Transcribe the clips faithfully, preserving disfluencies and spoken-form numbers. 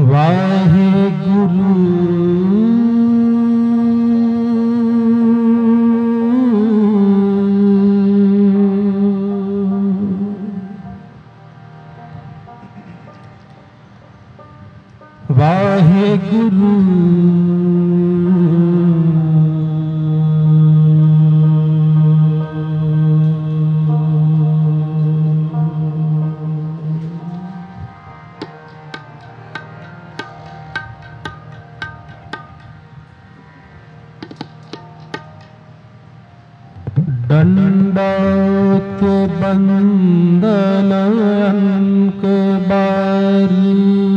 वाहेगुरु वाहेगुरु दंडौत बंदन अनक बारी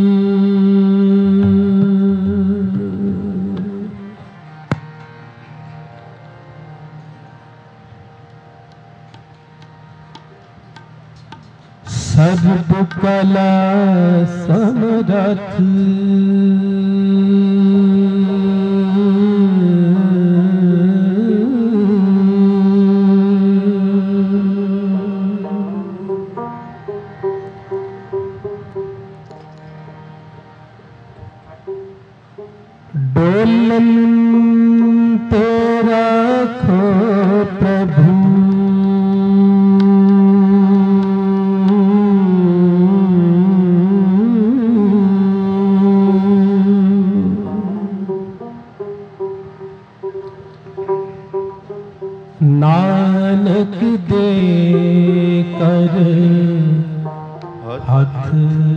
सर्व कला समरथ डोलन पे रखो प्रभु नानक दे कर हाथ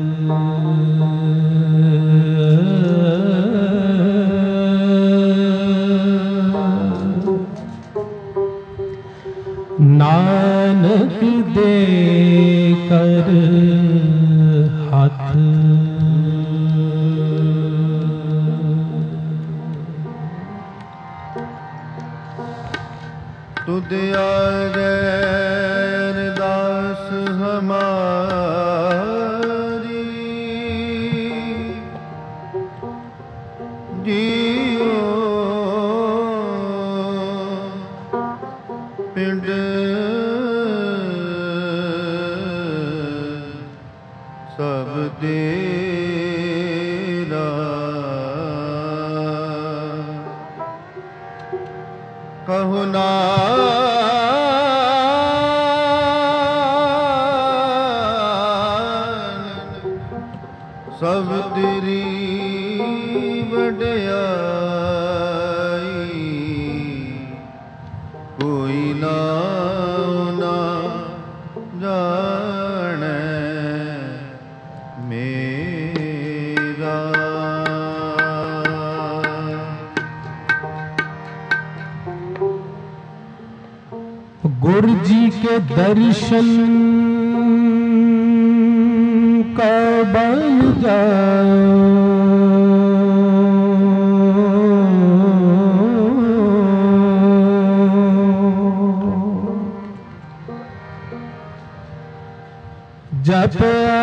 नानक दे कर हाथ तुद आगे अरदास हमारी जियो पिंड सब तेरा कहु ना सब तेरी वड्याई कोई ना ना जाने मेरा। गुरु जी के दर्शन का बल जाओ जप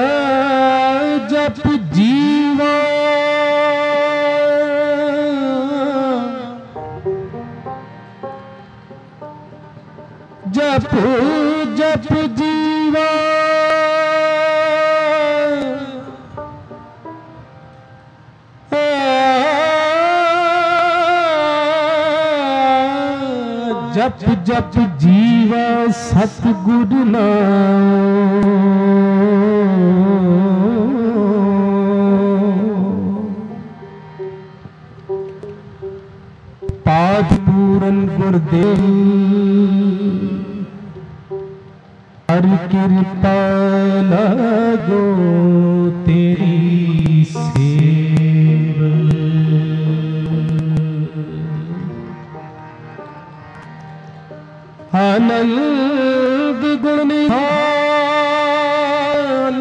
जप जीवा जप जप जीवा जप जप जीवा सतगुरु नाम पाठ पूरन गुरदेव हर कृपा लगो तेरी सेव आनंद गुण निधान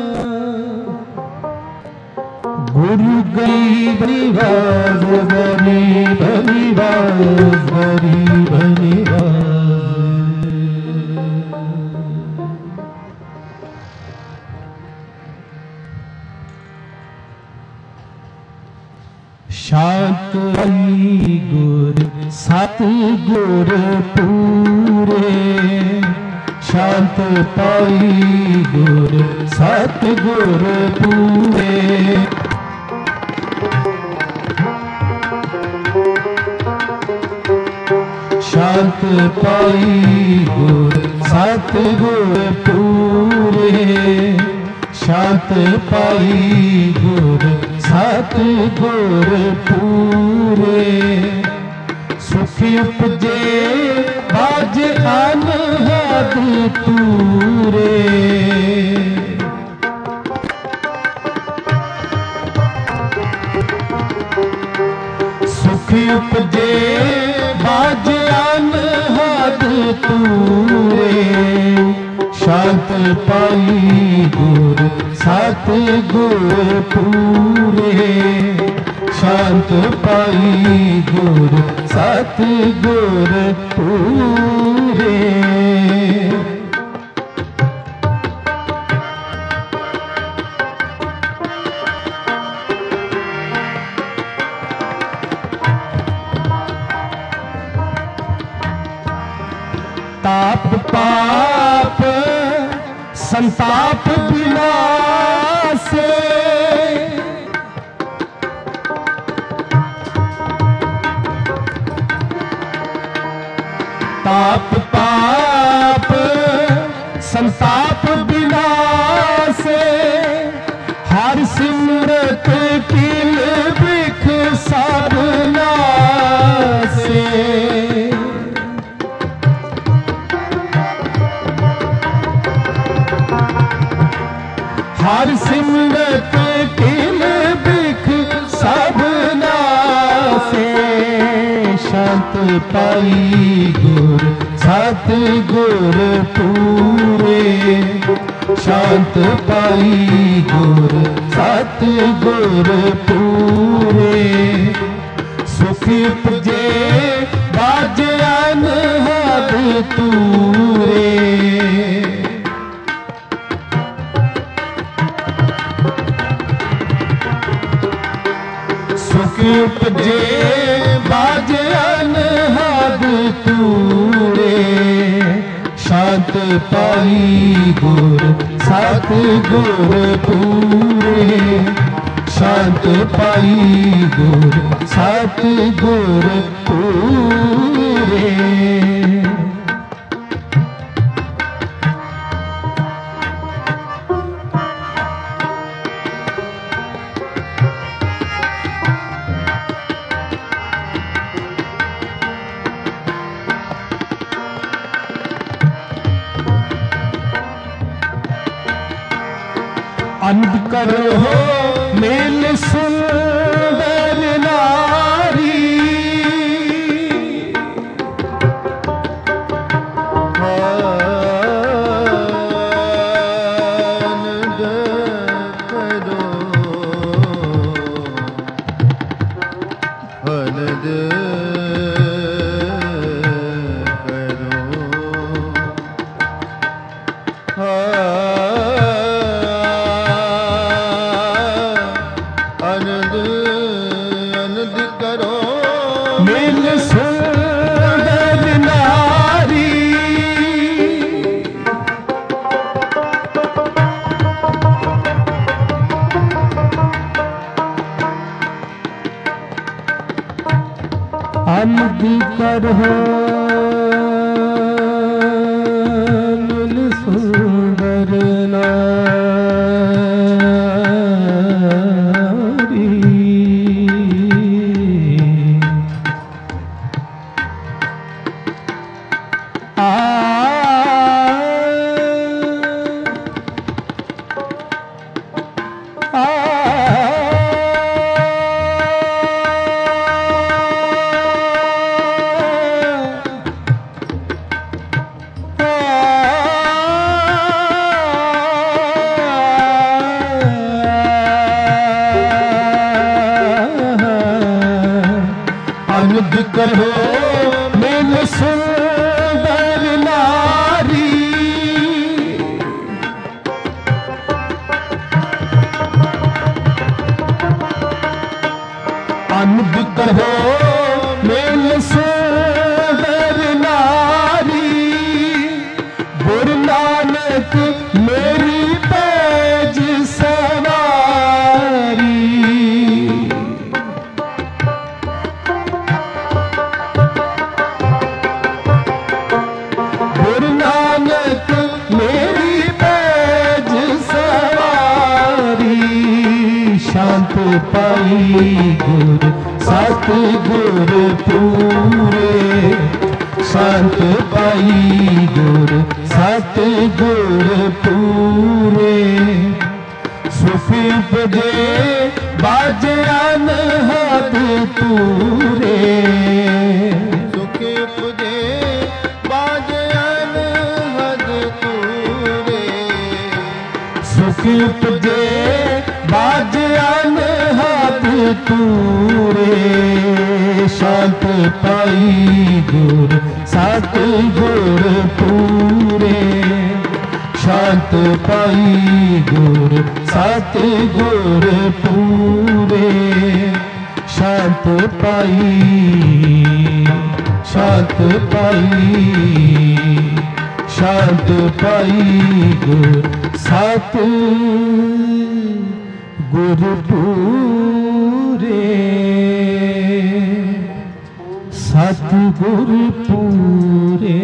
गुरु गरीब निवास गरीब निवास गरीब निवास शांत गुर सतगुर पूरे शांत पाई गुर सतगुर पूरे शांत पाई गुर सतगुर पूरे, शांत पाई गुर सतगुर पूरे। सुख उपजे बाज अनहद तूरे, सुख उपजे बाज अनहद तूरे। शांत पाई गुर सतगुर पूरे, शांत पाई गुर सतगुर पूरे। ताप पाप संताप विनाशे, ताप पाप संताप विनाशे। हर सिमरत किल बिख सब नासे, हर सिमरत किल बिख सब नासे। शांत पाई गुर सतगुर पूरे, शांत पाई गुर सतगुर पूरे। सुख उपजे बाज अनहद तूरे, सुख उपजे बाज अनहद तूरे। शांत पाई गुर सतगुर पूरे, शांत पाई गुर सतगुर पूरे। अंध करो मेल सुंदर नारी, आनंद करो आनंद मेल सुंदर नारी। अंध करो मेल सुंदर नारी। आ अनुद करो मेल सुंदर नारी। अनुद करो मेल सुंदर नारी। गुरु नानक मेरी पैज सवारी। पाई गुर सतगुर पूरे, शांत पाई गुर सतगुर पूरे। सुफी उपजे बाजे अनहद तूरे, सुखी उपजे बाजे अनहद तूरे, सुखी उपजे बाजे अनहद तूरे। शांत पाई गुर सतगुर पूरे, शांत पाई गुर सतगुर पूरे। शांत पाई, शांत पाई, शांत पाई गुर सतगुर पूरे, सतगुर पूरे।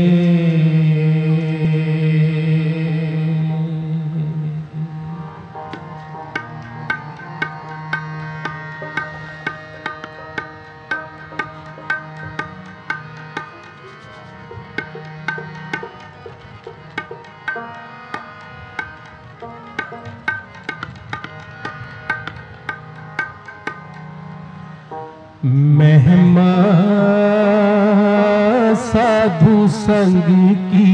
महिमा साधु संग की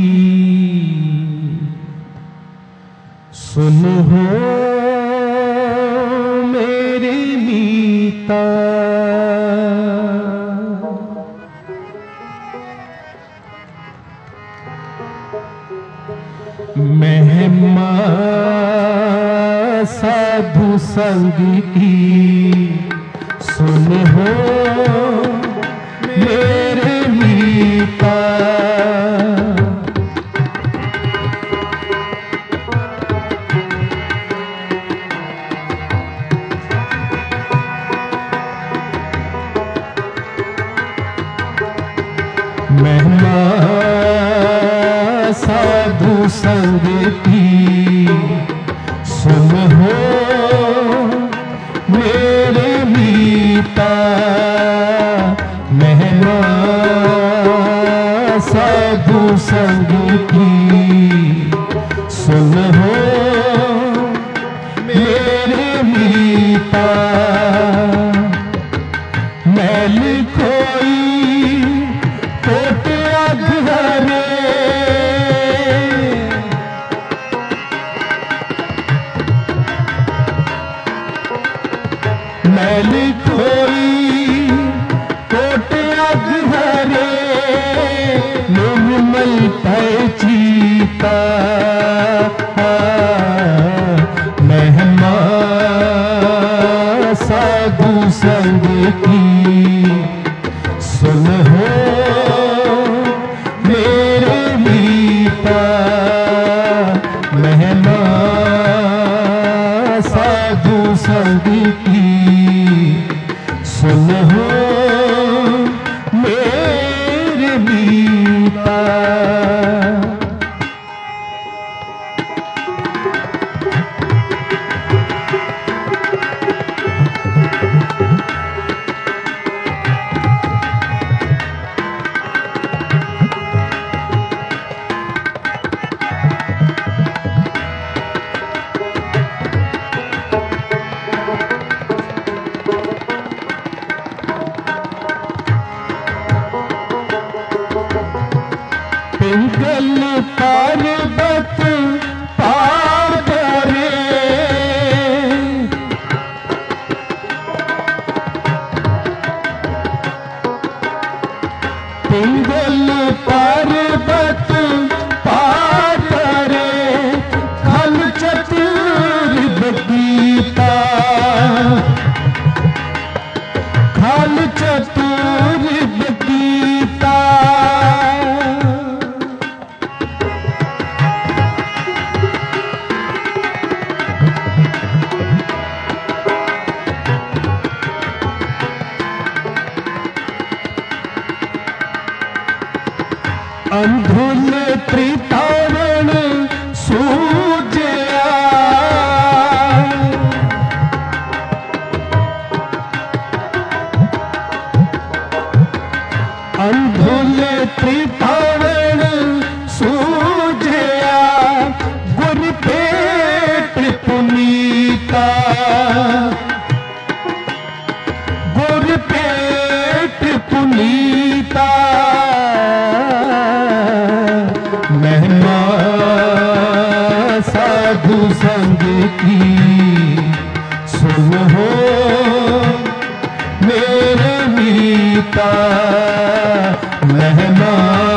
सुन हो मेरी मीता, महिमा साधु संग की सुन हो मेरे मीता। महिमा साधु संग की सुन हो मेरे मीता। महिमा साधु संग की सुन हो मेरे मीता। मैल खोई कोट अघरे, मैल खोई कोट अघरे, निर्मल पैचीता। महिमा साधु संग की सुन हो मेरे मीता। महिमा साधु संग की सुन हो मेरे मीता। पिंगल पर्वत पार करे, पिंगल पर्वत पार करे, खल चतुर बगीता। खल चतुर बगीता। अंधुन त्रितारण सूझया, त्रिपावन सूझया गुर पेट पुनीता गुर पेट पुनीता महिमा साधु संग की सुन हो मेरे मीता महिमा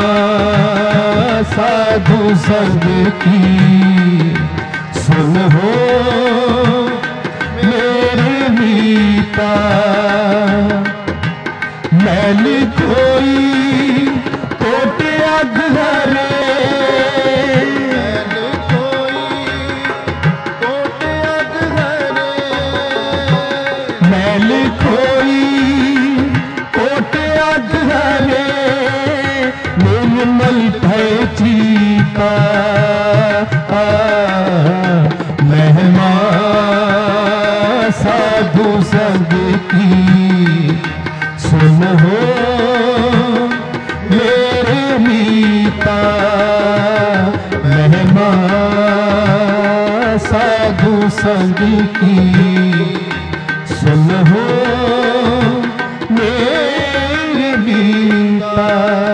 साधु संग की सुन हो मेरे मीता मैल कोई कोटे अघरे मैल कोई कोटे अघरे मैल कोई कोटे अघरे निर्मल भय चीता महिमा साधु संग की सुन हो मेरे मीता महिमा साधु संग की सुन हो मेरे मीता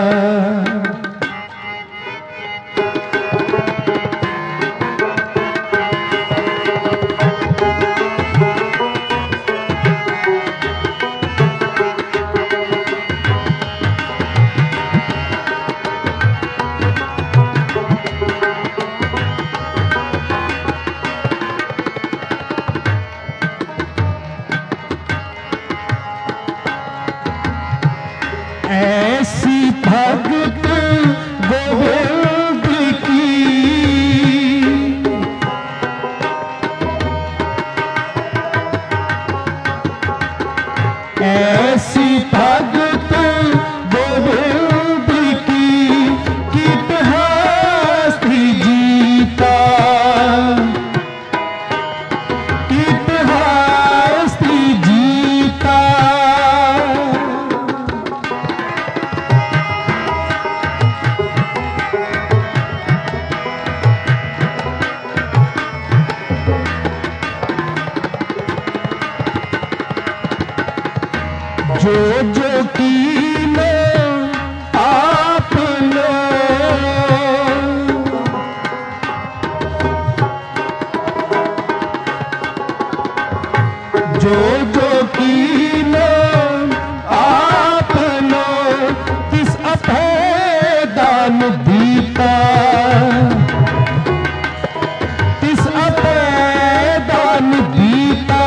ऐसी भगत गोविंद की ऐसी भगत गोविंद की कित हस्ती जीता कित हस्ती जीता जो जो कीनो आपने जो जो कीनो आपने किस अभय दान दीता किस अभय दान दीता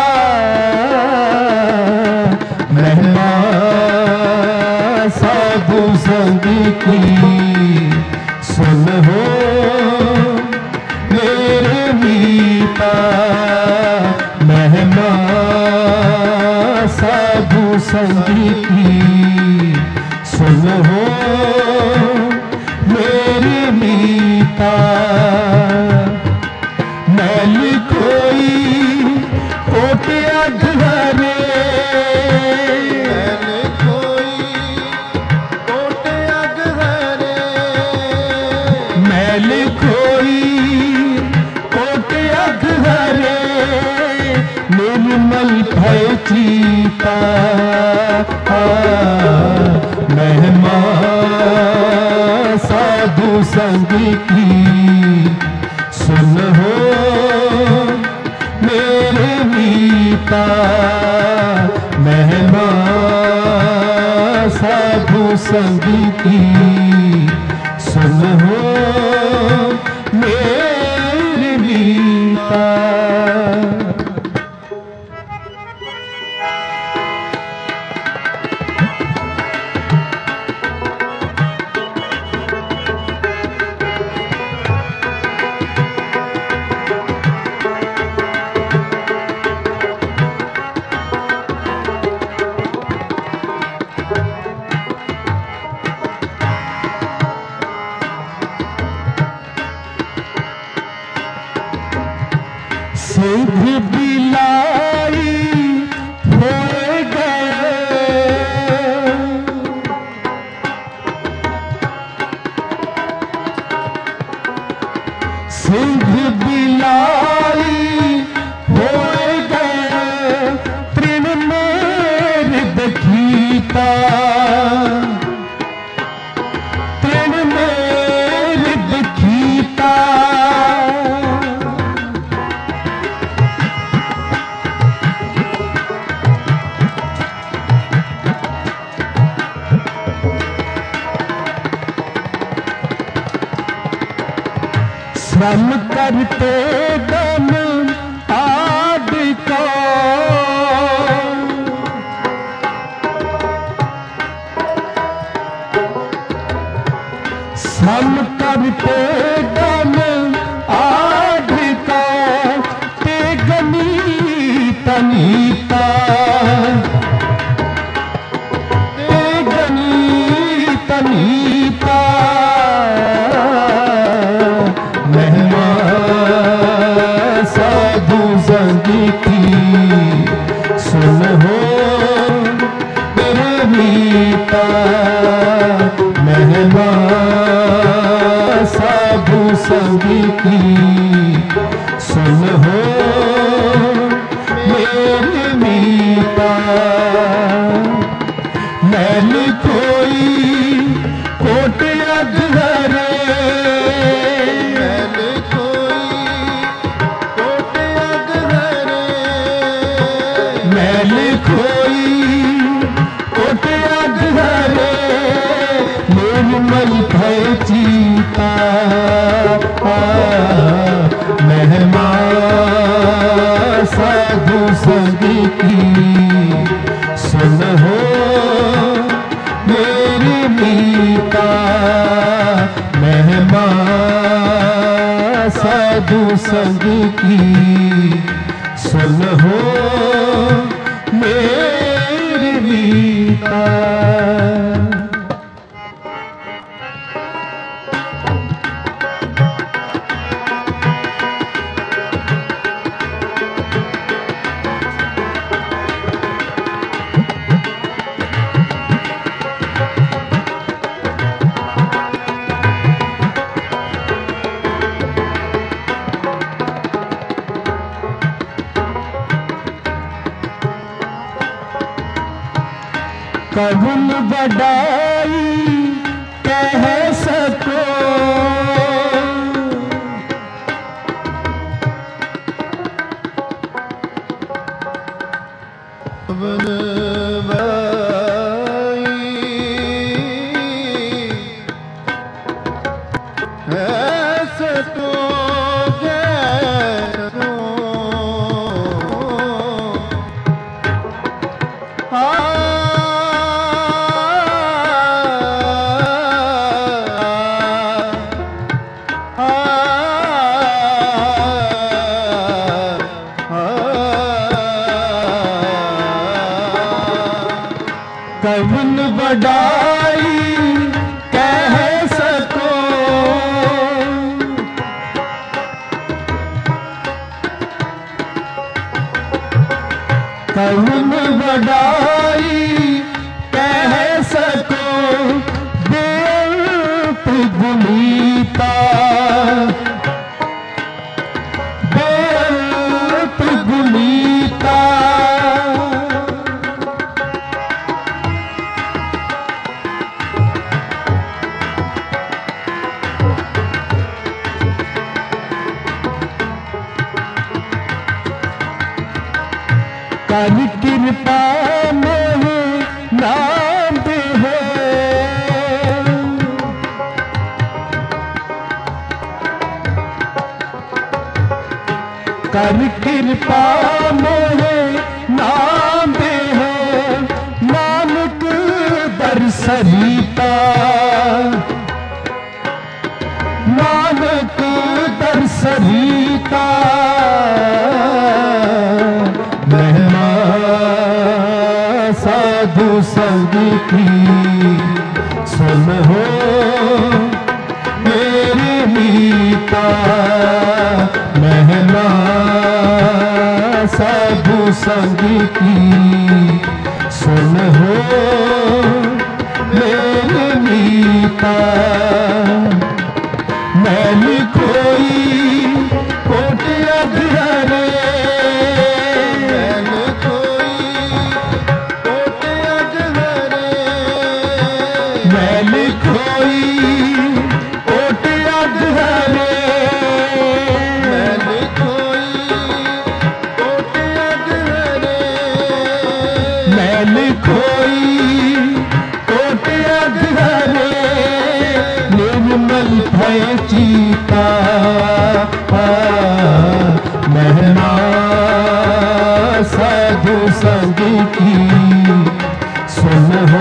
महिमा साधु संग की सुन हो मेरे मीता महिमा साधु संग की सुन हो मेरे मीता मैल कोई कोटे अघरे मैल कोई कोटे अघरे मैल कोई कोटे अघरे निर्मल भय चीता महिमा साधु संग की सुन हो मेरे मीता महिमा साधु संग की सुन हो मेरे मीता सिंह बिलाई होए गए तृण मेरे दखीता तृण मेरे दखीता श्रम करते दम आद को श्रम करते दम आद को ते गनी तनीता ते गनी तनीता साधु संग की सुन हो मेरे मीता महिमा साधु संग की सुन हो मेरे मीता मैंने कोई कोट अधरे मैल खोई कोटे अधरे निर्मल भय चीता महिमा साधु संग की सुन हो मेरी मीता महिमा साधु संग की सुन हो मेरी मीता कबुल बड़ाई कह सको कबुल बड़ाई ऐसे तो कबुल बड़ाई कह सको कबुल बड़ाई कह सको बेअंत गुनीता बेअंत गुनीता कर कृपा मोहे नाम हो कर कृपा मोहे नाम हो नानक दर्शनीता नानक दर्शनीता महिमा साधु संग की सुन हो मेरी मीता महिमा साधु संग की सुन हो मेरी मीता मैंने कोई खोई ओट अग हरे मैल खोई ओट अग हरे मैल खोई ओट अग हरे निर्मल भय चीता महिमा साधु संग की सुन हो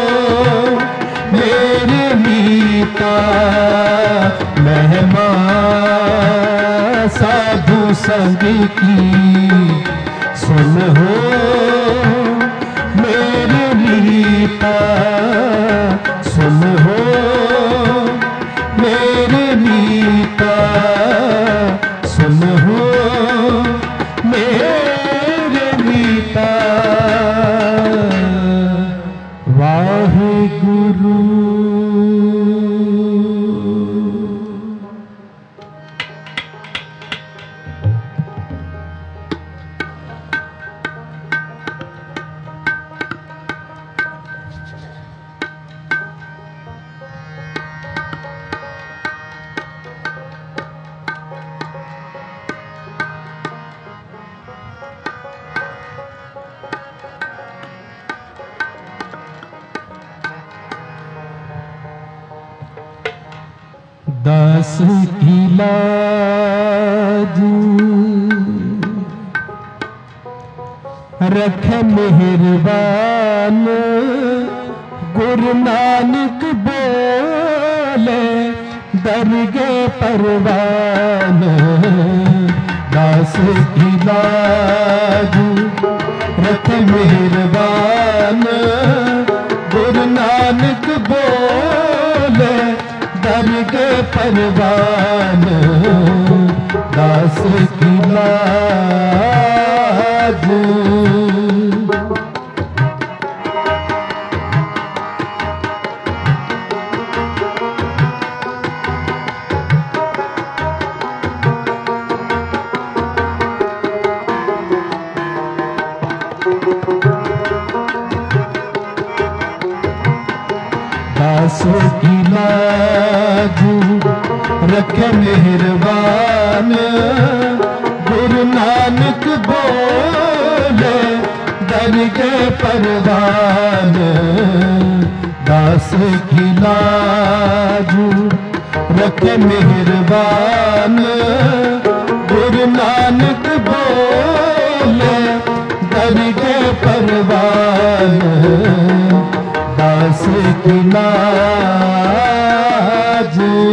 मेरे मीता महिमा साधु संग की सुन हो मेरे मीता सुन हो मेरे मीता सुन हो मेरे मीता वाहे गुरु दास की लाज रख मेहरबान गुरु नानक बोले दरगे परवान दास की लाज रख मेहरबान गुरु नानक बोले दरगे परवान दास की लाज दास की लाज रखे मेहरबान गुरु नानक बोले दरगे परवान दास की लाज रखे मेहरबान गुरु नानक बोले दरगे परवान दास की लाज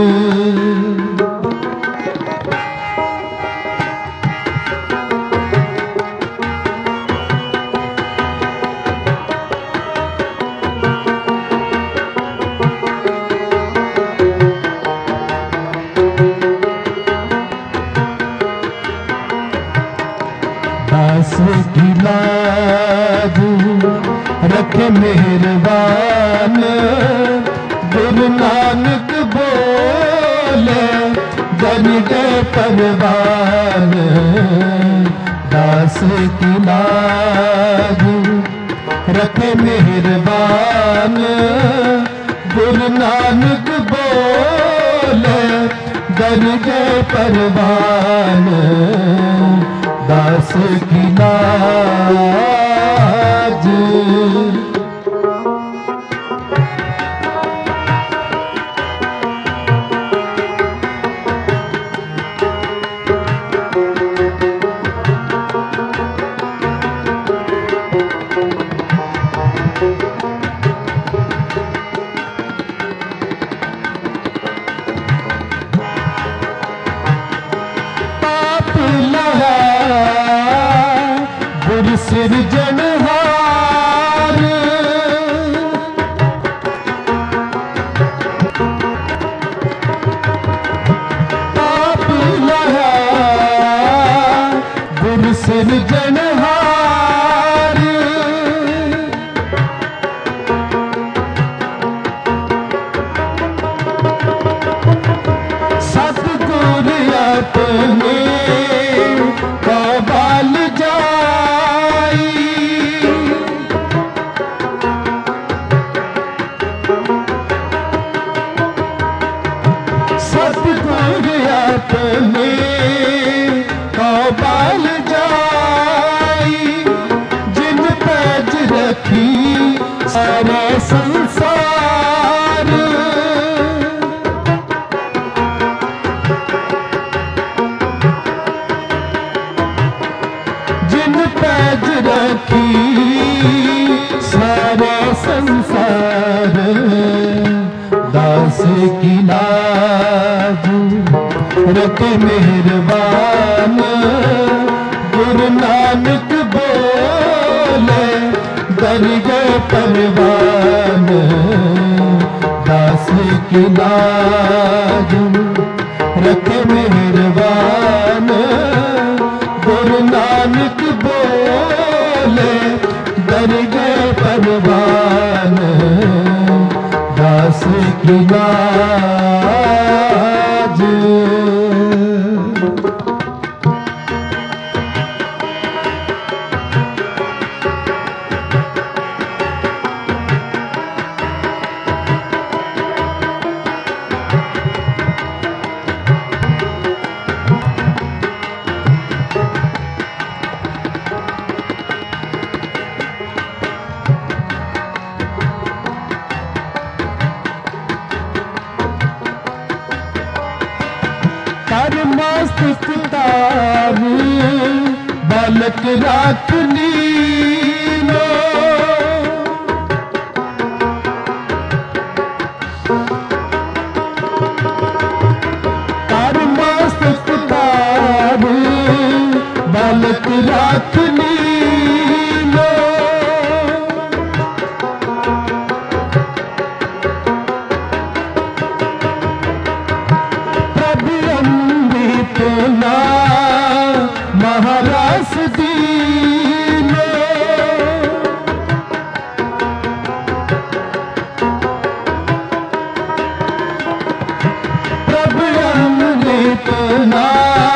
दास की लाज रखे मेहरबान गुरु नानक बोले दरगे परवान दास की लाज रखे मेहरबान गुरु नानक बोले दरगे परवान दास की लाज सिरजनहार पाप लहा गुरु सिरजनहार सतगुर अपने कबाल जाई अपने कौबाल जाई, जिन पैज रखी सारे संसार। जिन पैज रखी सारे संसार, दास की लाज रखे मेहरबान। गुरु नानक बोले दरगह परवान, दास की लाज रखे मेहरबान। गुरु नानक बोले दरगह परवान, दास की लाज। कर मस्त किताब बालक राख लीनो, कर मस्त किताब बालक राख लीनो। महारास दीनो, प्रभु अमृतना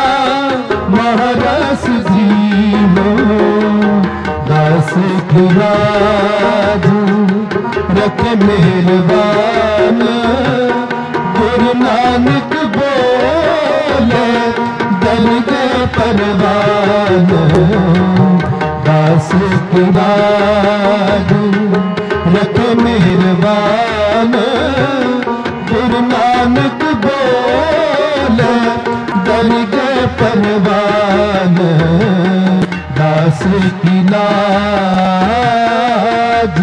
महारास दीनो। दास की लाज रखे मेहरबान। गुरु नानक बोले दरगह परवान, दास की लाज रखे मेहरबान। गुरु नानक बोले दरगह परवान, दास की लाज।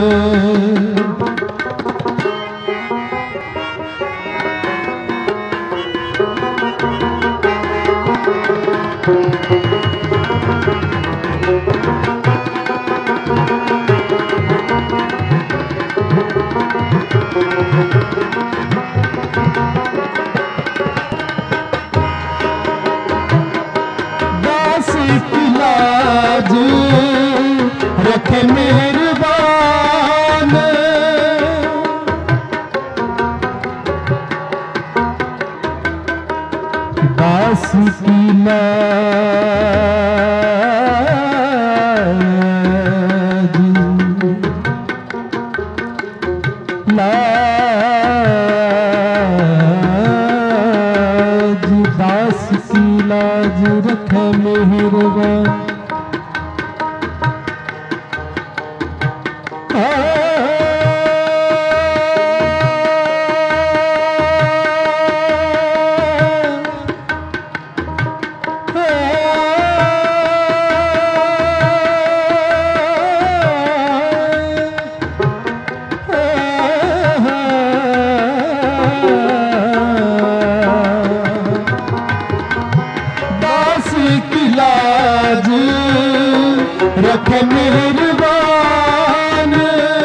दास की लाज रखे मेहरबान। दास की लाज लाज दास की लाज रखे मेहरबान। दास की लाज रखे मेहरबान।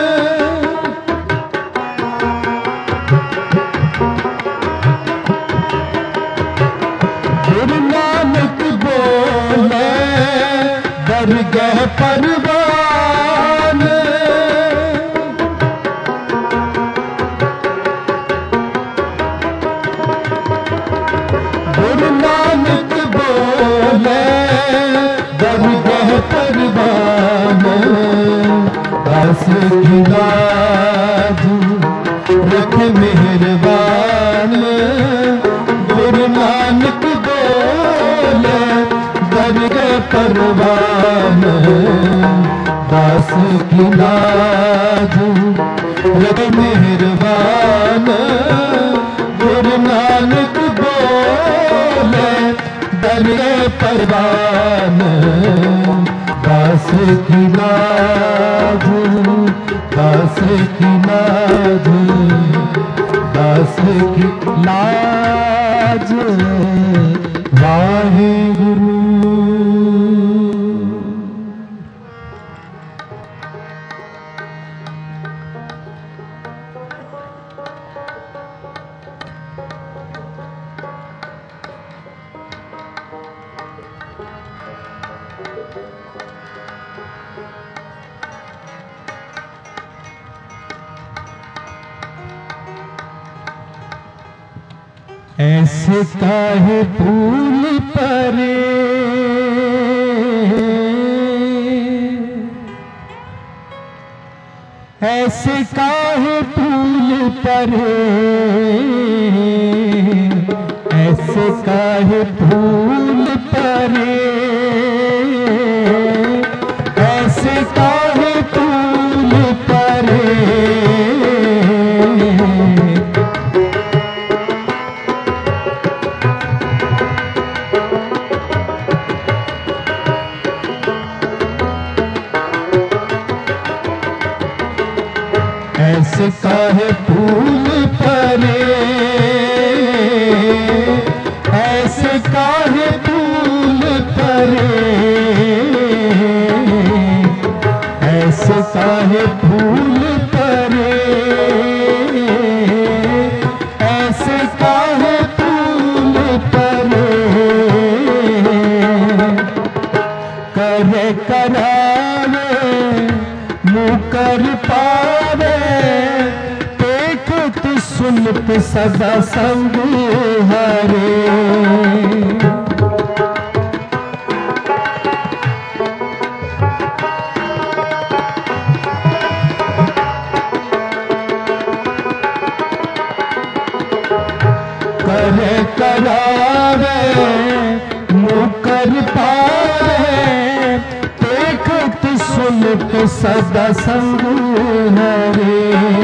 गुरु नानक बोले दरगह परवान। गुरु नानक बोले दरगह परवान। दास की लाज रखे मेहरबान। गुरु नानक डर गए परवान दास की लाज रब मेहरबान गुरु नानक बोले डर गए परवान दास की लाज दास की लाज दास की लाज वाहे गुरु। ऐसे काहे फूल परे ऐसे काहे फूल परे ऐसे काहे फूल परे ऐसे काहे फूल परे ऐसे काहे फूल परे ऐसे काहे फूल परे ऐसे काहे फूल परे ऐसे काहे फूल परे करे करावे मुकर पावे देखत सुनत सदा संग हरे करे करावे मुकर पावे देखत सुनत सदा संग हरे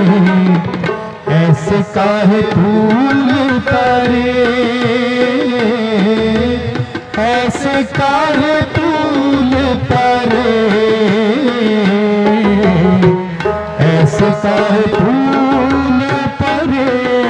ऐसे काहे फूल परे ऐसे काहे फूल परे ऐसे काहे फूल परे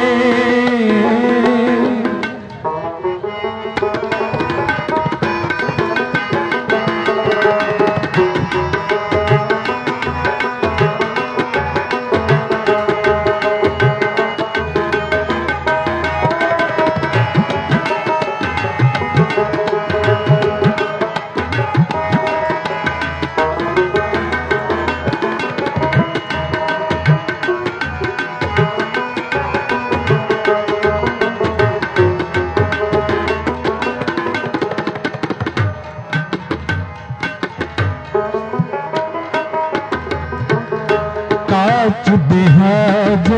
काच बिहाज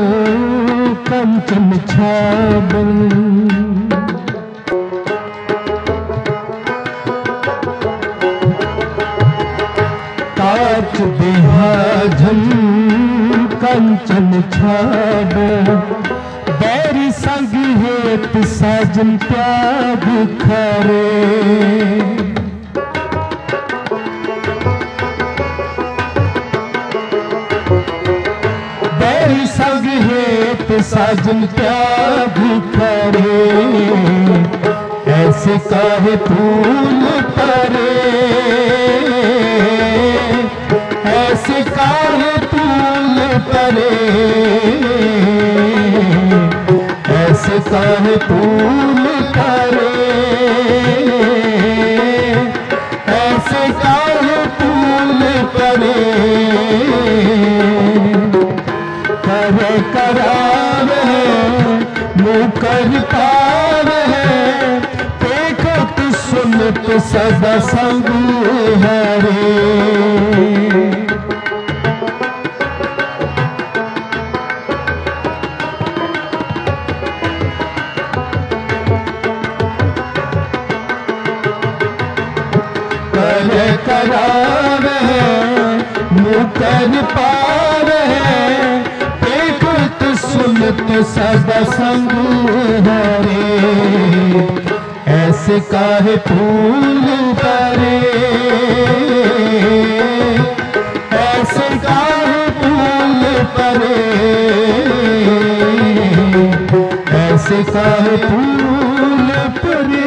कंचन छाबल काच बिहाजन कंचन छाबल बैरी संग हेत साजन त्याग खरे संग हेत साजन त्याग करे ऐसे काहे फूल परे ऐसे काहे फूल परे ऐसे काहे फूल परे ऐसे काहे फूल परे करे करावे मुकर पावे देखत सुनत सदा संग हरे सदा संग हरे, ऐसे काहे फूल परे, ऐसे काहे फूल परे, ऐसे काहे फूल परे।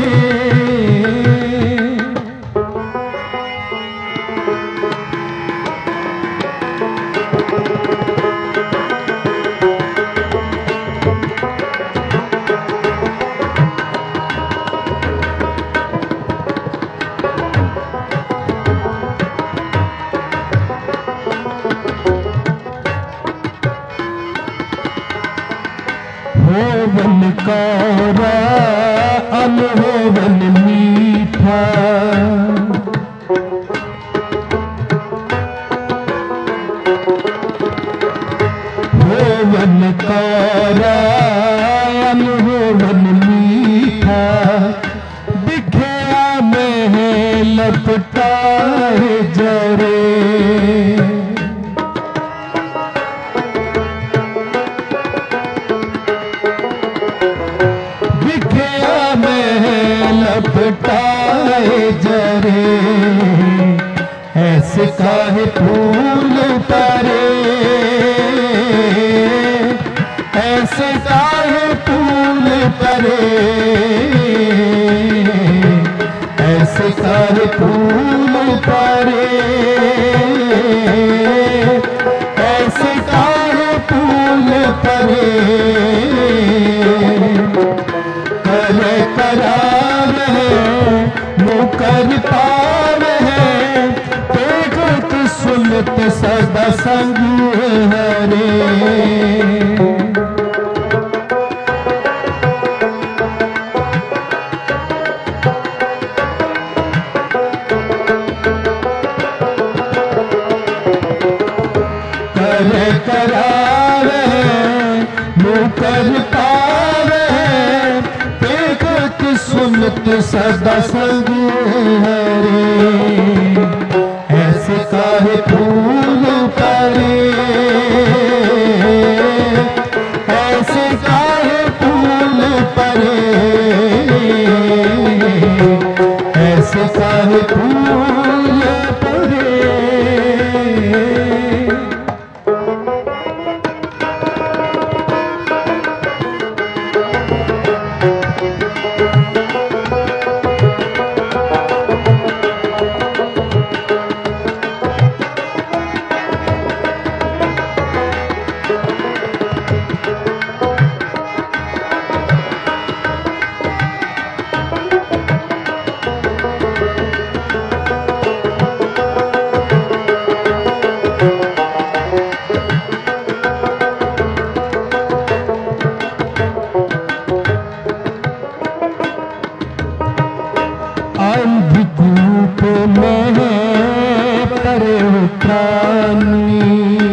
होवन कौरा अनहोवन मीठा, होवन कौरा अनहोवन मीठा, बिखया में है लपटा है जरे, लपटाए जरे, ऐसे काहे फूल परे, ऐसे काहे फूल परे, ऐसे काहे फूल परे, ऐसे काहे फूल परे। करे करार है मुकर पार है, देखत सुनत सदा संग हरे, करे करार है मुकर पार है, देखत सुनत सदा संग हरे, ऐसे काहे फूल परे, ऐसे काहे फूल परे, ऐसे काहे फूल परे। अंधकूप में परे प्राणी,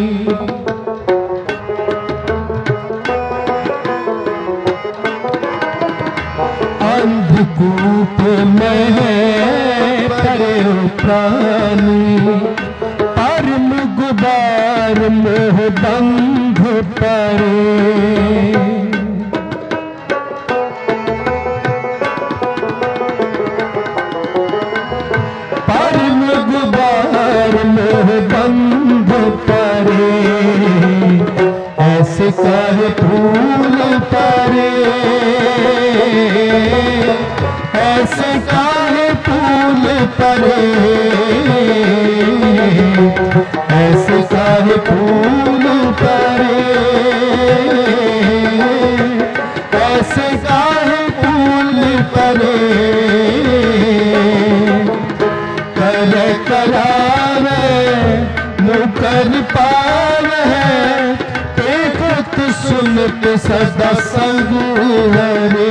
अंधकूप में परे प्राणी, परम गुबार मोह बंध परे, परम गुबार मोह बंध परे, ऐसे काहे फूल परे, ऐसे काहे फूल परे, ऐसे काहे फूल परे, ऐसे काहे फूल परे। करे करार मुकर पार है, देखत सुनत सदा संग हरे,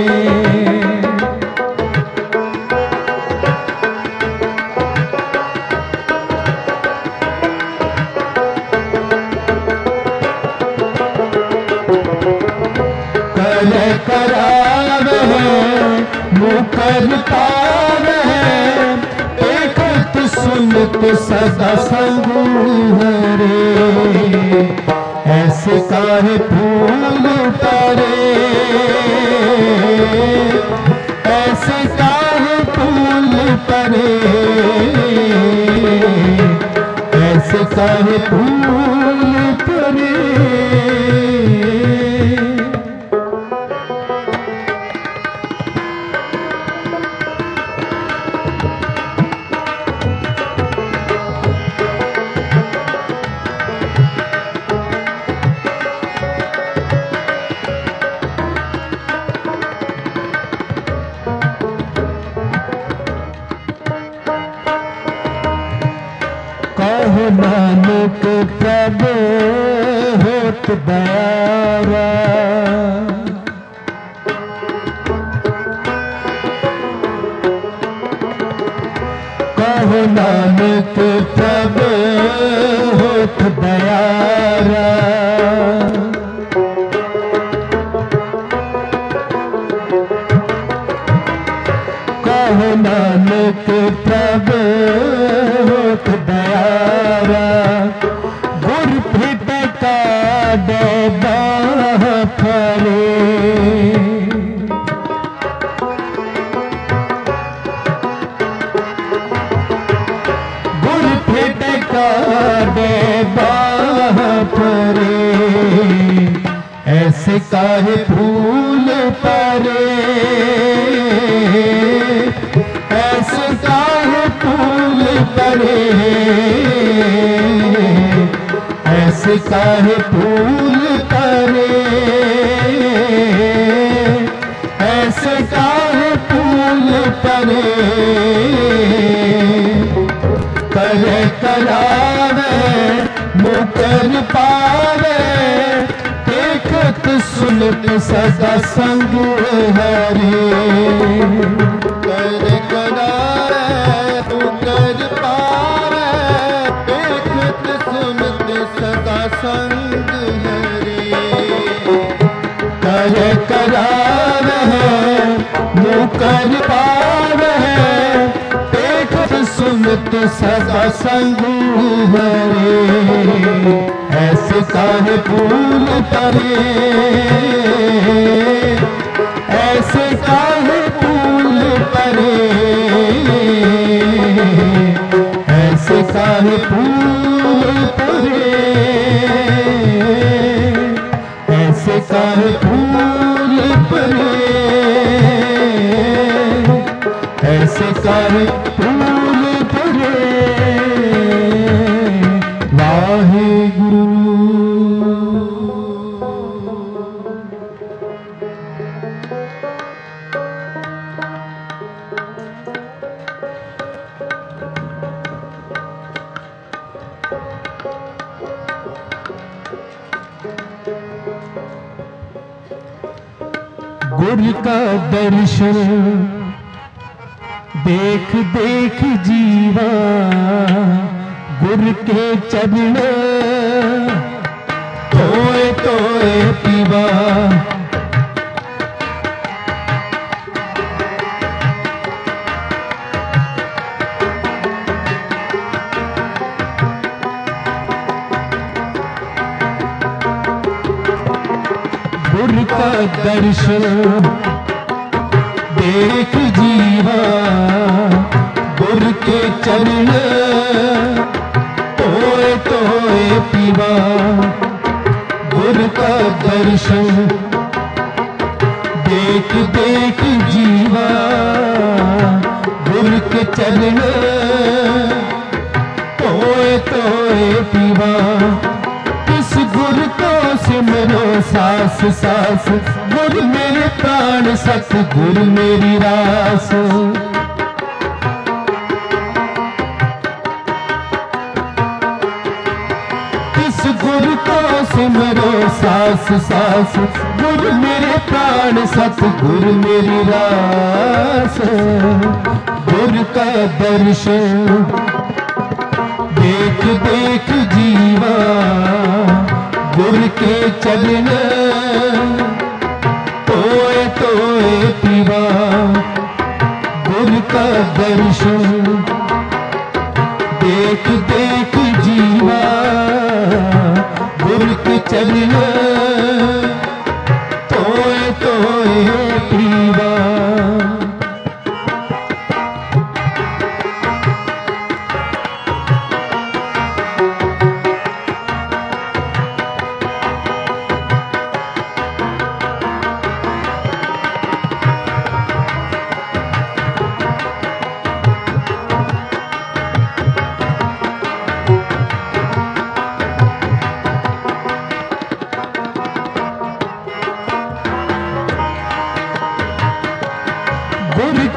करे करार है मुकर पार है, सुनत सदा संग हरे, ऐसे काहे फूल परे, ऐसे काहे फूल परे, ऐसे काहे फूल परे। कहो नानक प्रभु होत दयारा, कहो नानक प्रभु होत दयारा। कहो नानक प्रभु होत दयारा, गुर फिटका दे बाह फरे। गुर फिटका दे बाह फरे, ऐसे काहे फूल परे, ऐसे काहे फूल परे, ऐसे काहे फूल परे, ऐसे काहे फूल परे। करे करावे मुकर पावे, देखत सुनत सदा संग हरे। कर करावे मुकर पावे, देखत सुनत सदा संग हरे। कर करावे मुकर पावे, देखत सुनत सदा संग हरे। ऐसे काहे फूल परे, ऐसे काहे फूल परे, ऐसे काहे फूल परे, ऐसे काहे फूल परे, ऐसे काहे फूल परे। वाहेगुरु। गुरु का दर्शन देख देख जीवा, गुरु के चरण तोए तोए पीवा। गुरु का दर्शन देख जीवा, गुरु के चरण तोए तोए पीवा। गुरु का दर्शन देख देख जीवा, गुरु के चरण तोए तोए पीवा। इस गुरु को सिमरो सास सास, गुरु मेरे प्राण सत, गुरु मेरी रास। इस गुरु को सिमरो सास सास, गुरु मेरे प्राण सत, गुरु मेरी रास। गुरु का दर्शन देख देख जीवा, गुरु के चरण तोए तोए पीवा। गुरु का दर्शन देख देख जीवा, गुरु के चरण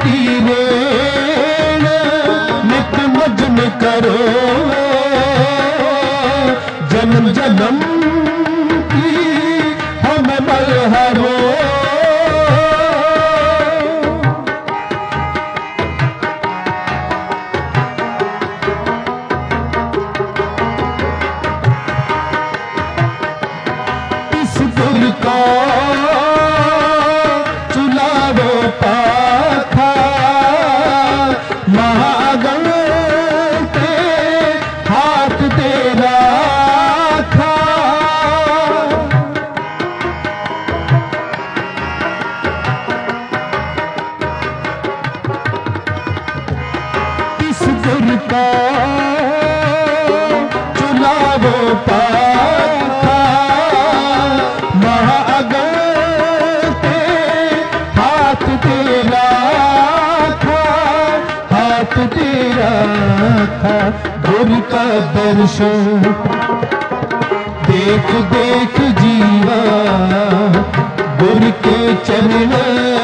की रेण नित मजन करो, जन्म जन्म की हमें बलहरो। इस गुर का चुलावो पाखा, महागण के हाथ दे राखा। इस गुर का चुलावो पाखा, महागण के हाथ दे राखा, हाथ दे राखा। गुर का दर्शन देख देख जीवा, गुर के चरण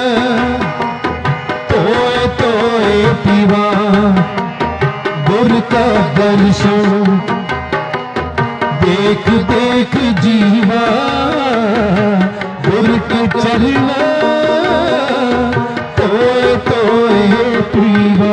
तोए तोए पीवा। गुर का दर्शन देख देख जीवा, गुर के चरण तोए तोए पीवा।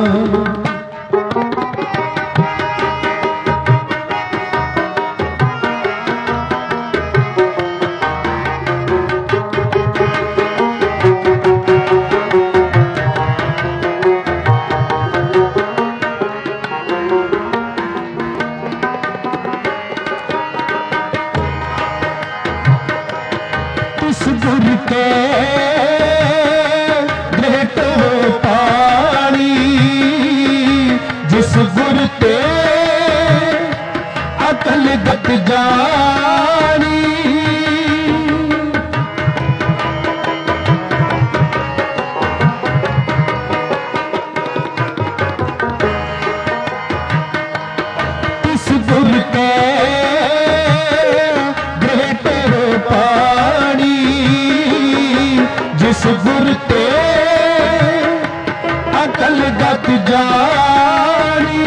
इस गुर के भेंट हो पानी, जिस गुर ते अकल गत जानी। इस गुर के भेंट हो पानी, जिस गुर ते अकल गत जानी।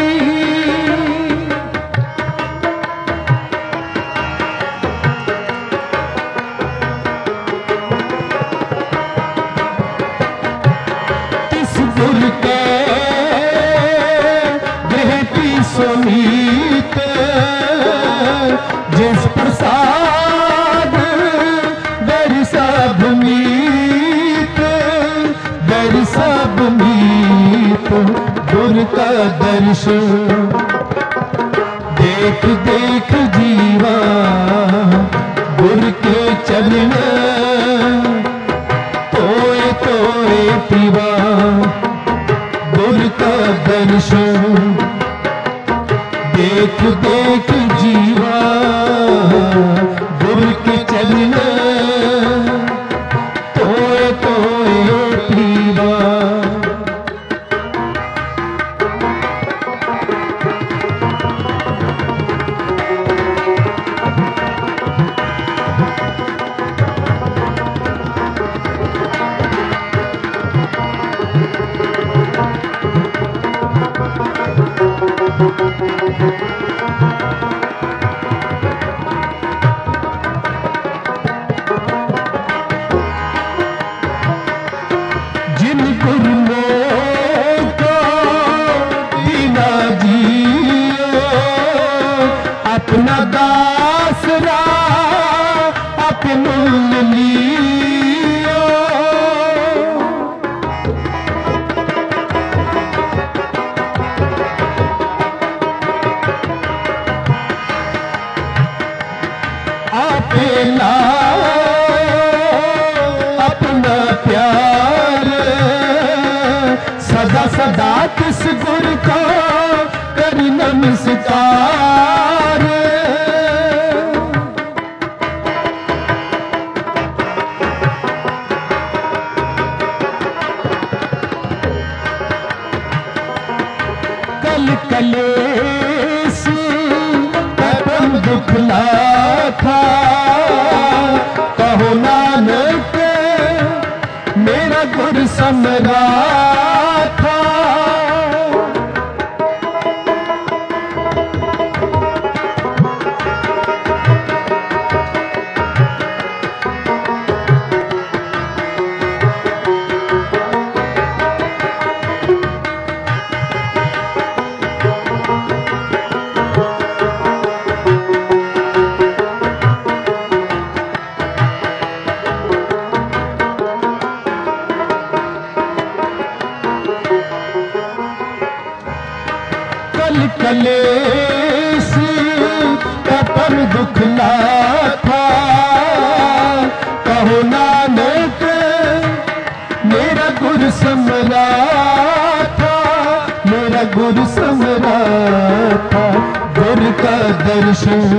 इस गुर के गृहती सुनीत, जिस प्रसाद बर सब मीत, बर सब मीत। गुर का दर्शन देख देख जीवा, गुर के चरण तोए तोए पीवा। गुर का दर्शन देख देख जीवा, गुर के चरण तोए तोए पीवा। जिन गुरुओं को दीना जियो, अपना दासरा अपने लियो। आपे लाओ अपना प्यार, सदा सदा किस गुर को करी नमस्कार। कल कलेस परम दुखला था, कहो नानक मेरा गुर समरा। कलेश का परम दुख लाथा। कहो नानक मेरा गुरु समराथा, मेरा गुरु समराथा। गुरु का दर्शन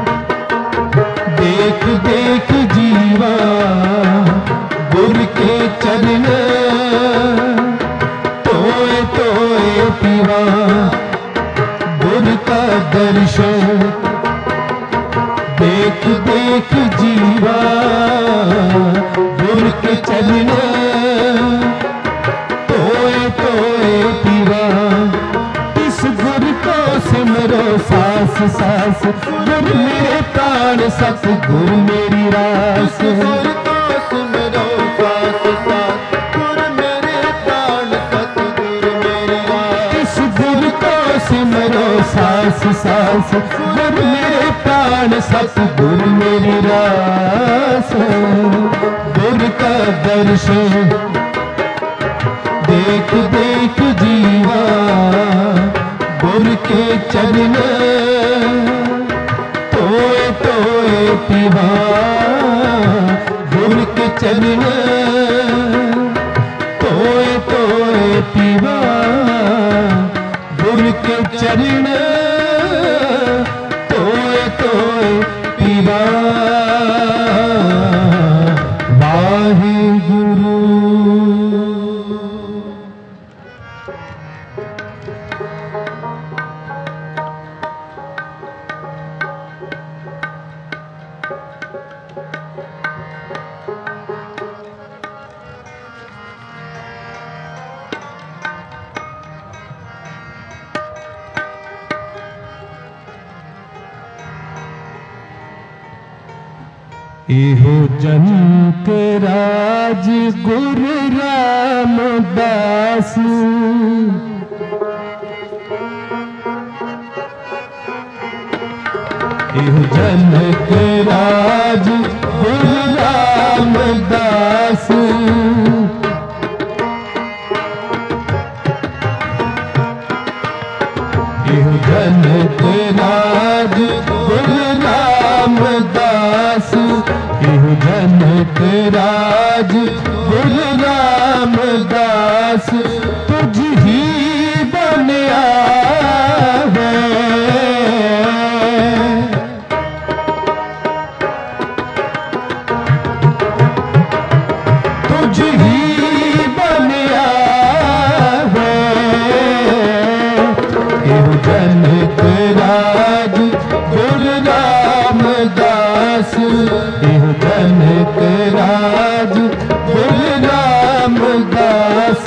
देख देख जीवा, गुरु के चरण तोए तोए पीवा। गुरु का दर्शन देख देख जीवा, गुरु के चरण तोए तोए पीवा। इस गुरु को सिमरो सास सास, गुरु मेरे प्राण सतगुरु मेरी रास। गुरु को सिमरो सास सास, गुरु मेरे प्राण सतगुरु मेरी रास। इस गुरु को सिमरो सास सास, गुरु मेरे प्राण सतगुरु मेरी रास। गुरु का दर्शन देख देख जीवा, गुरु के चरण तोए तोए पीवा। गुरु के चरण तोए तोए पीवा, गुरु के चरण तोए तोए पीवा। वाहिगुरु। एहो जनक राज गुरु रामदास, एहो जनक राज गुरु रामदास। एहो जनक राज गुरु रामदास, एहो जनक राज गुरु रामदास। तुझ ही बनिया है, तुझ ही बनिया है। एहो जनक राज गुरु रामदास, एहो जनक राज गुरु रामदास।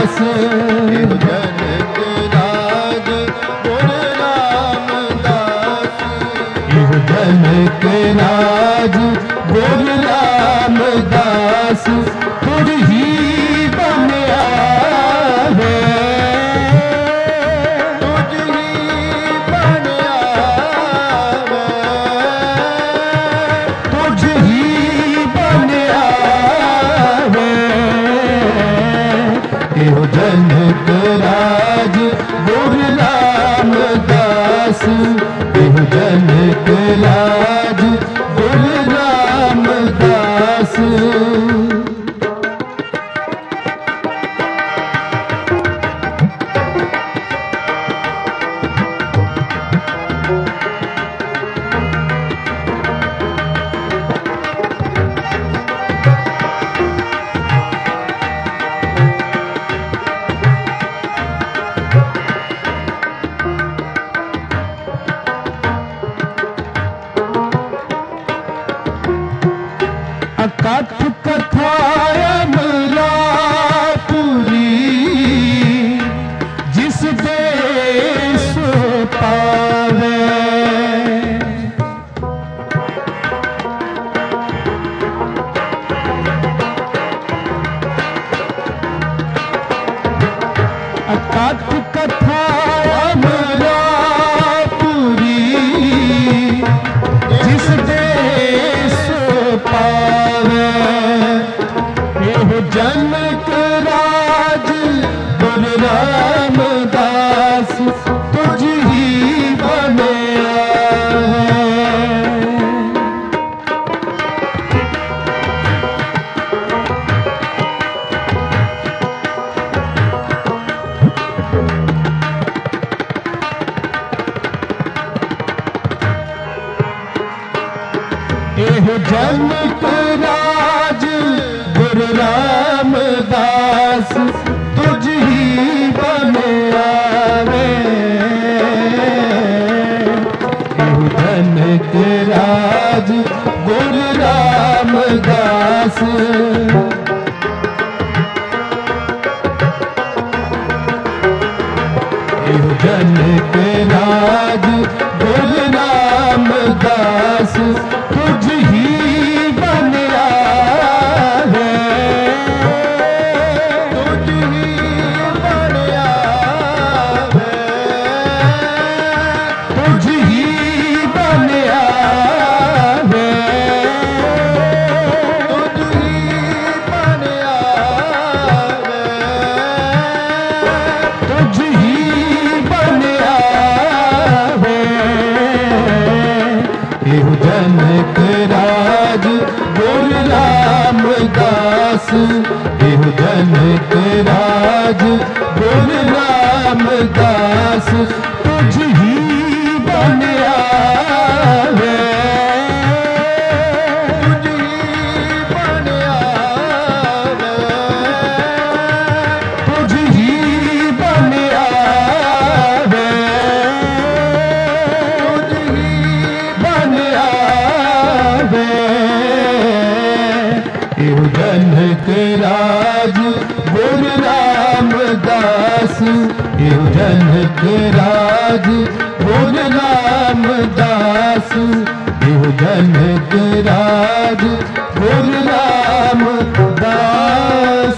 रामदास जनक राज गुरु रामदास जनक राज गुरु रामदास खुद ही बन आवे तुझ ही बन आवे तुझ ही बन आवे एहो जनक राज गुरु रामदास एहो जनक राज गुरु रामदास अकथ कथा अमरापुरी जिस देश पावे अकथ कथा अमरापुरी जिस देश पावे जनक राज गुरु रामदास तुझ ही बने एहो जनक राज गुरु रामदास तुझ ही बने आवे एहो जनक राज गुरु रामदास एहो जनक राज गुरु रामदास तुझ ही बन आवे तुझ ही बन आवे तुझ ही बन आवे तुझ ही बन आवे तुझ ही बन आवे एहो जनक राज गुरु रामदास एहो जनक राज गुरु रामदास तुझ ही बन आवे तुझ ही बन आवे तुझ ही बन आवे तुझ ही बन आवे एहो जनक राज गुरु रामदास एहो जनक राज गुरु रामदास एहो जनक राज गुरु रामदास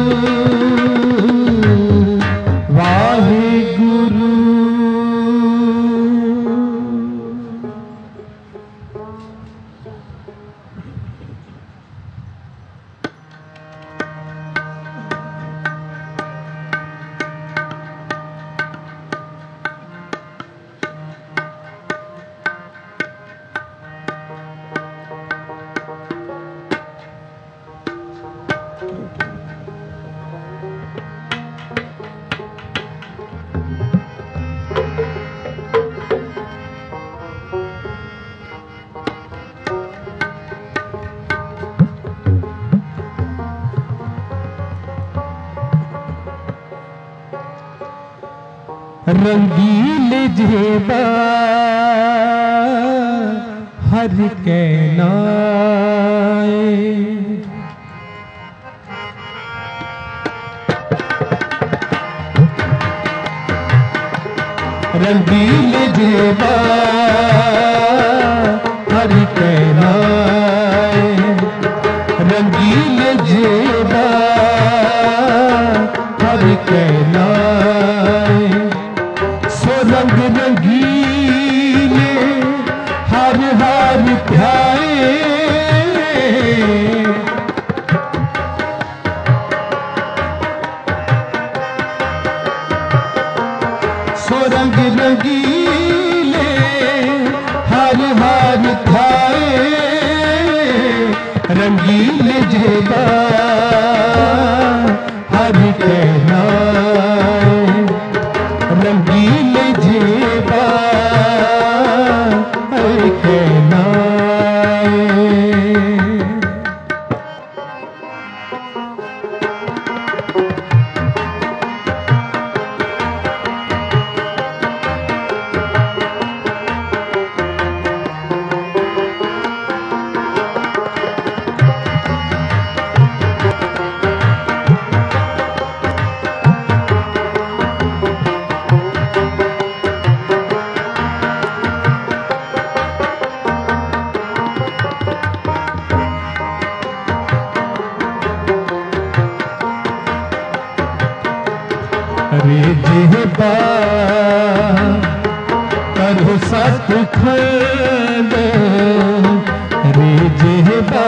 वाहिगुरु रंगील जेबा हर के नाए रंगीले जेबा हरि कहलाए, रंगीले जेबा हरि कहलाए। सो रंग रंगीले हर हर ध्याए, सो रंग रंगीले हर हर ध्याए। रंगीले जेबा हरि कहलाए, रंगीले जेबा हरि कहलाए। रे जेबा करो सतखंड, रे जेबा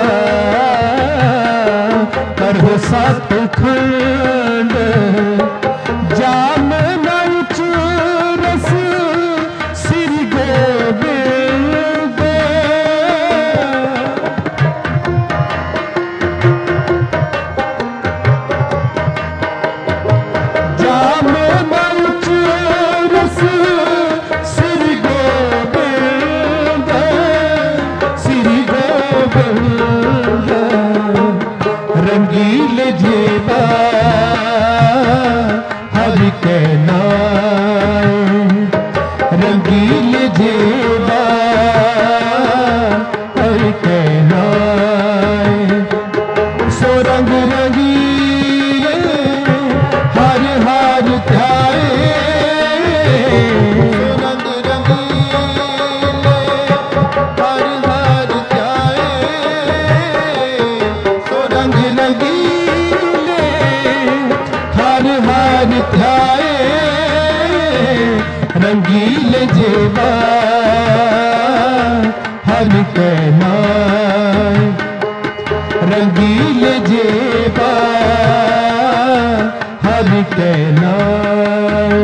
करो सतखंड। जाम नच रस श्री गोबिंद, जाम नच रस श्री गोबिंद, श्री गोबिंद। रंगीले जेबा हरि कहलाए, रंगीले जेबा हरि कहलाए। सो रंग रंगीले हर हर ध्याए, सो रंग रंगीले हर हर ध्याए। सो रंग रंगीले हर हर ध्याए। रंगीले जेबा हरि कहलाए, रंगीले जेबा हरि कहलाए।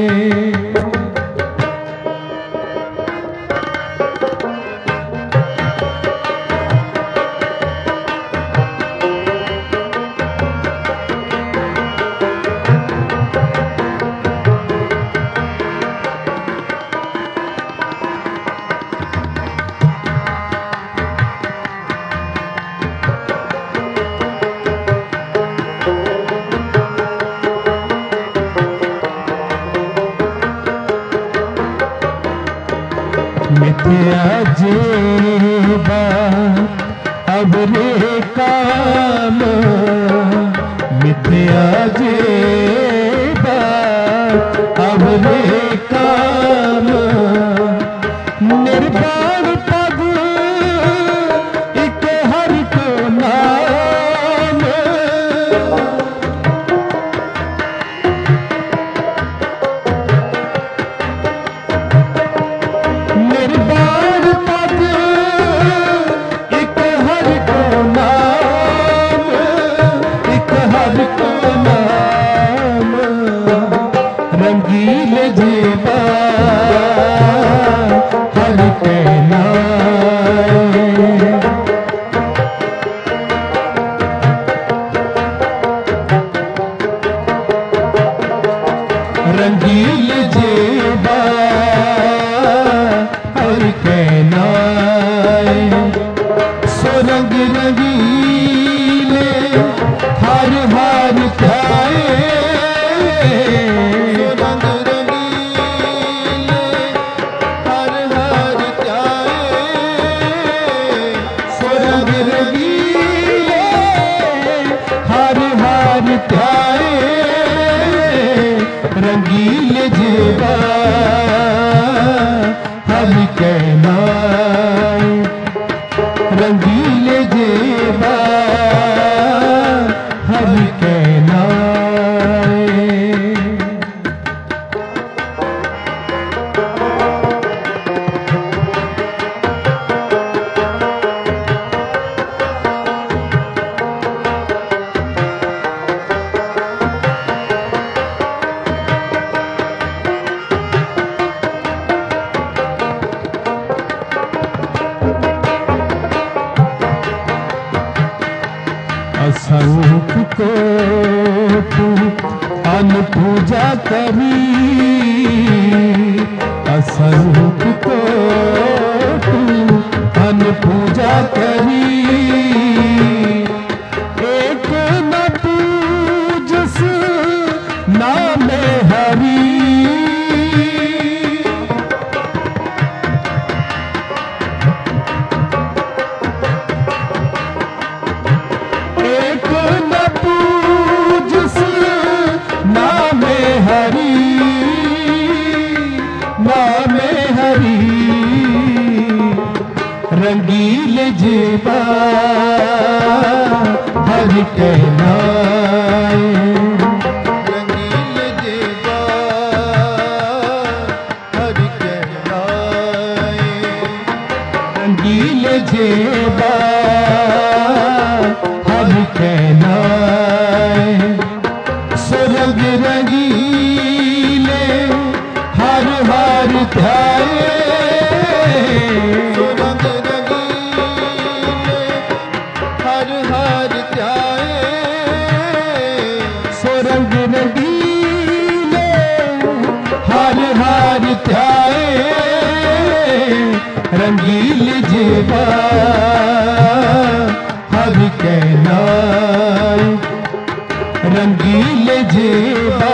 मिथ्या जेबा अब रे काम, मिथ्या जेबा अब रे काम। निर्वाण पद एक हरि को नाम, निर्वाण पद एक हरि को नाम, एक हरि को नाम। रंगीले जेबा हरि कहलाए, रंगीले जेबा हरि कहलाए। सो रंग रंगीले हर हर ध्याए, सो रंग रंगीले हर हर ध्याए। सो रंग रंगीले हर हर ध्याए। रंगीले जेबा हरि कहनाए, रंगीले जेबा हरि कहनाए। असंख को तू अन्न पूजा करी, असंख को तू अन्न पूजा करी, एक न पूजस नाम हरि। रंगीले जेबा हरि कहनाए, रंगीले जेबा हरि कहनाए, रंगीले जेबा हरि कहनाए। सुरंग रंगीले हर हर ध्याए, सुरंग रंगीले हर हर ध्याए, रंगीले जेबा हरि कहनाए, रंगीले जेबा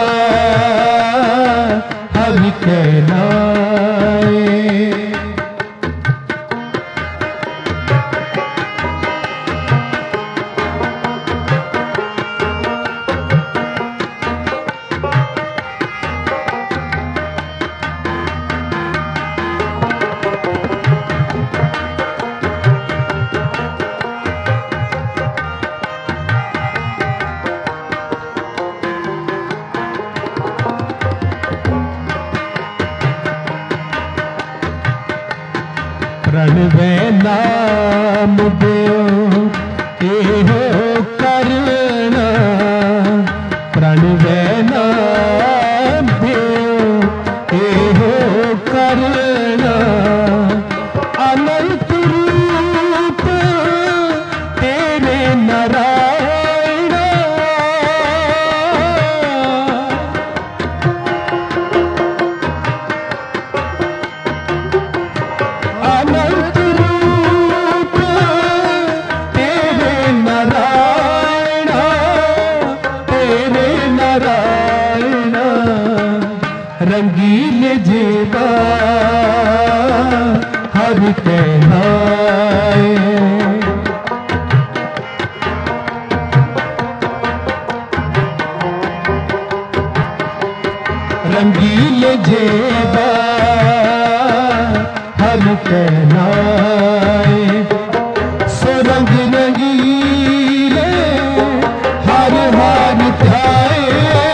हरि कहनाए। प्रणवे नाम देओ एहो करना, प्रणवे नाम देओ एहो करना, अनंत रूप तेरे नारायण। अनंत रूप तेरे नारायण, तेरे नारायण। रंगीले जेबा हरि कहनाए, रंगीले जेबा हरि कहनाए। सुरंग रंगीले हर हर ध्याए,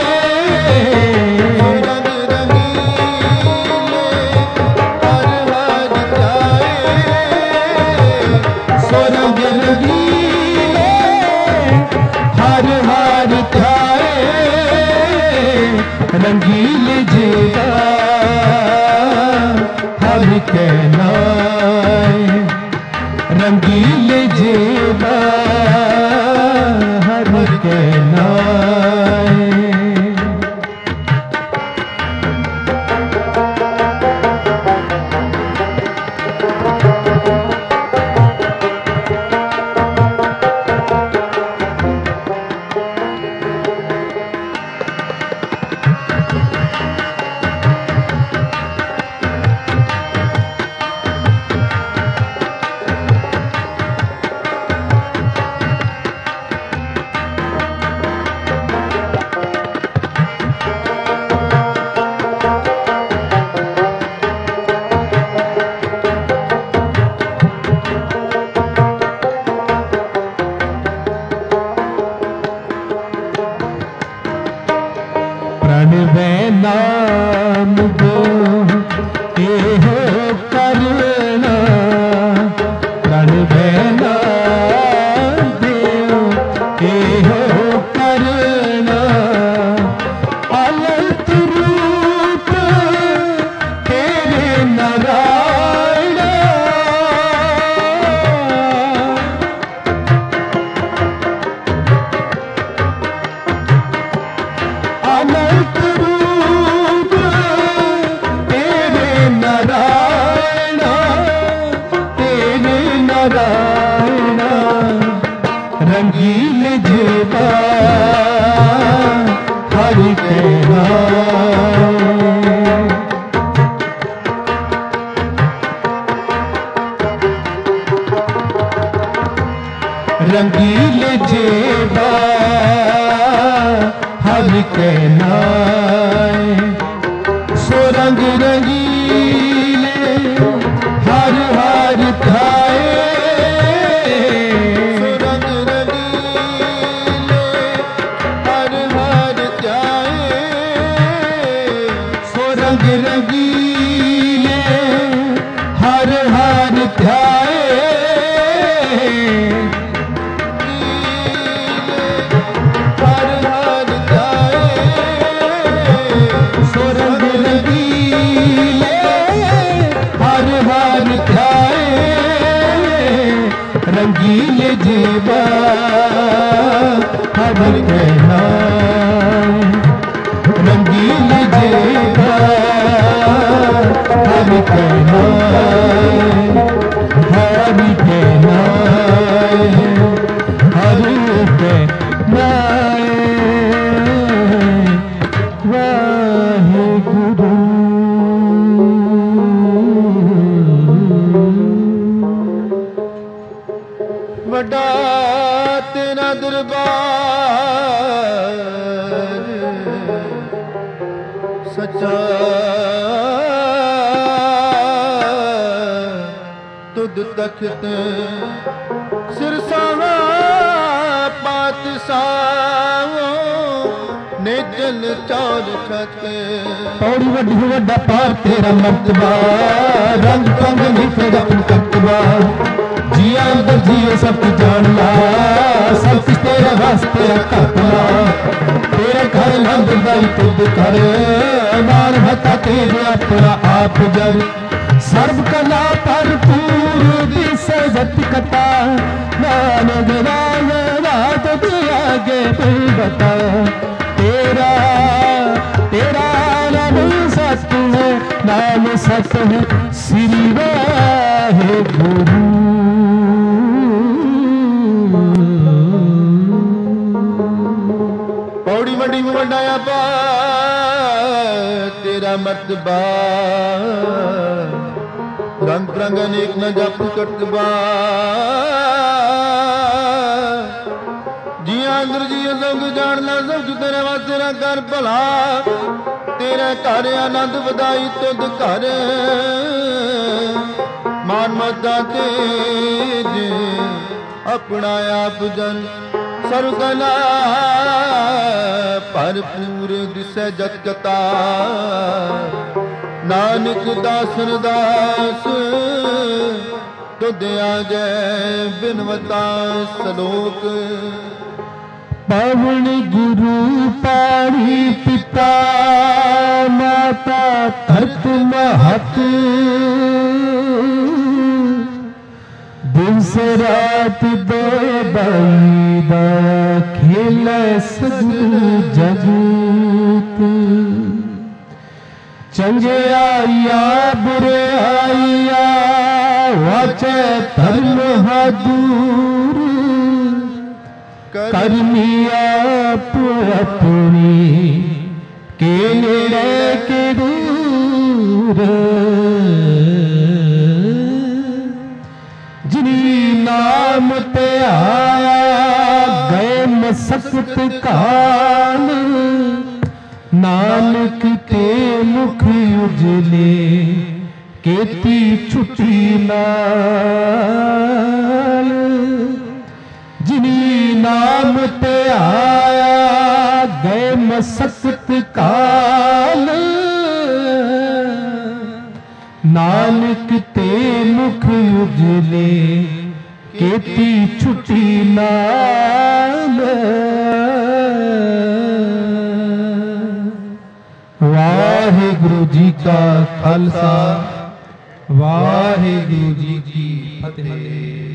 सुरंग रंगीले हर हर ध्याए, सुरंग रंगीले हर हर ध्याए, रंगीले जेबा हरि कहनाए, रंगीले जेबा हरि कहनाए। सो रंग रंगीले हर हर ध्याए, सो रंग रंगीले हर हर ध्याए, सो रंग रंगीले हर हर ध्याए, हर हर ध्याए, सो रंग रंगीले हर हर ध्याए, रंगीले जीवा हर कहना, रंगीले जीवा हर कहना, हर कहना, हर कहना, वाहेगुरु। वड्डा तेरा दरबार सच्चा तुद तख्त सिरसावा पातशाह ने जल चार खते। पौड़ी वड्डी वड्डा पार तेरा मर्तबा, रंग पंग नहीं फिर अपन कतबा, जिया अंदर जियो सब कुछ जान ला, सब कुछ तेरे वास्ते करना, तेरे घर नंद दाई तुद कर, नाल हता तेरे अपना आप जर, सर्व कला भरपूर दिसे जत कथा, नानक नाम रात आगे बता, तेरा तेरा नाम सत है, नाम सत है, श्री वाहेगुरु। पौड़ी वड्डी वड्डाया पा तेरा मर्तबा, रंग रंग अनेक न जप करतबा, जिया अंदर जिया सब जान ला, सब तेरे वास्ते ना कर भला, तेरे घर आनंद वधाई तुद घर, मान मता तेज अपना आप जन, सर्व कला भरपूर दिसै जत कता, नानक दासन दास तुद आगे बिनवता सलोक। पवन गुरु पाणी पिता माता धरत महत, दिन से रात दो बईदा खेल सगुरु जगत, चंगे आइया बुरे आइया वाचे धर्म हादूर, करनी आप अपनी के नेड़े के दूर, जिनी नाम ते आया गए मसकत काल, नानक ते मुख उजले केती छुट्टी नाल, जिनी नाम ते आया गए मसकत काल, नानक ते मुख उजले केती छुट्टी नाल। वाहिगुरु जी का खालसा, वाहिगुरु जी की फतेह।